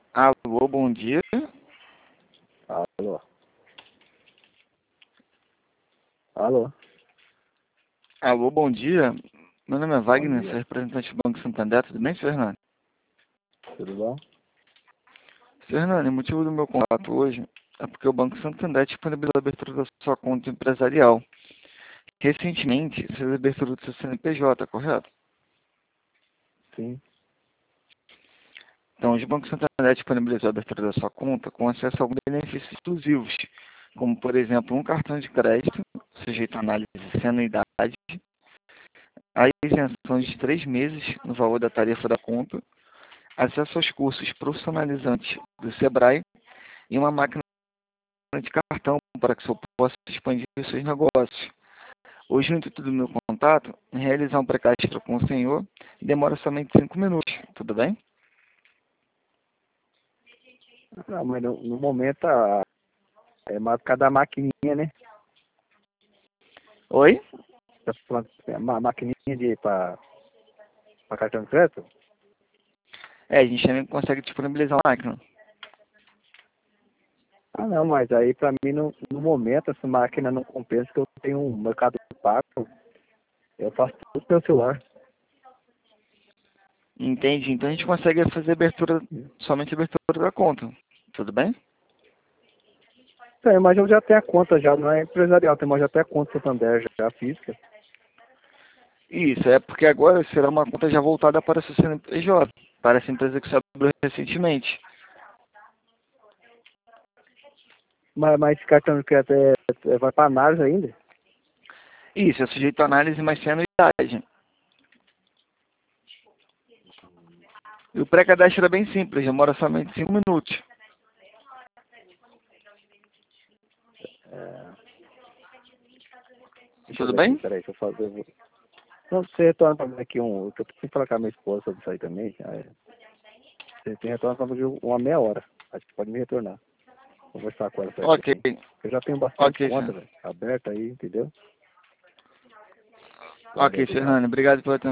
Alô, bom dia. Alô? Alô? Alô, bom dia. Meu nome é Bom Wagner, sou dia. representante do Banco Santander. Tudo bem, Sr. Hernani? Tudo bom? Sr. Hernani, o motivo do meu contato hoje é porque o Banco Santander disponibilizou a abertura da sua conta empresarial. Recentemente, fez a abertura do seu CNPJ, correto? Sim. Então, hoje o Banco Santander disponibilizou a abertura da sua conta com acesso a alguns benefícios exclusivos, como, por exemplo, um cartão de crédito, sujeito a análise sem anuidade, a isenção de 3 meses no valor da tarifa da conta, acesso aos cursos profissionalizantes do Sebrae e uma máquina de cartão para que o senhor possa expandir os seus negócios. Hoje, o intuito do meu contato é realizar um pré-cadastro com o senhor e demora somente 5 minutos, tudo bem? Não, mas no momento é mais por causa da maquininha, né? Oi? Tá falando uma maquininha pra cartão de crédito? A gente também consegue disponibilizar uma máquina. Ah, não, mas aí pra mim no momento essa máquina não compensa que eu tenho um mercado pago. Eu faço tudo pelo celular. Entende? Então a gente consegue fazer abertura, somente abertura da conta, tudo bem? É, mas eu já tenho a conta já, não é empresarial, mas eu já tenho a conta Santander já física. Isso, é porque agora será uma conta já voltada para a sua CNPJ, para essa empresa que se abriu recentemente. Mas esse cartão de crédito vai pra análise ainda? Isso, é sujeito a análise, mas sem anuidade. E o pré-cadastro é bem simples, demora somente 5 minutos. É, deixa eu Tudo ver aqui, bem? peraí, deixa eu fazer. Não, você retorna pra mim aqui eu tenho que falar com a minha esposa sobre isso aí também. Aí, você tem retorno pra mim uma meia hora. Acho que pode me retornar. Vou conversar com ela Ok, certinho. Eu já tenho bastante ok, conta, senhor. velho, aberta aí, entendeu? Ok, Valeu, obrigado. Fernando, obrigado pela atenção.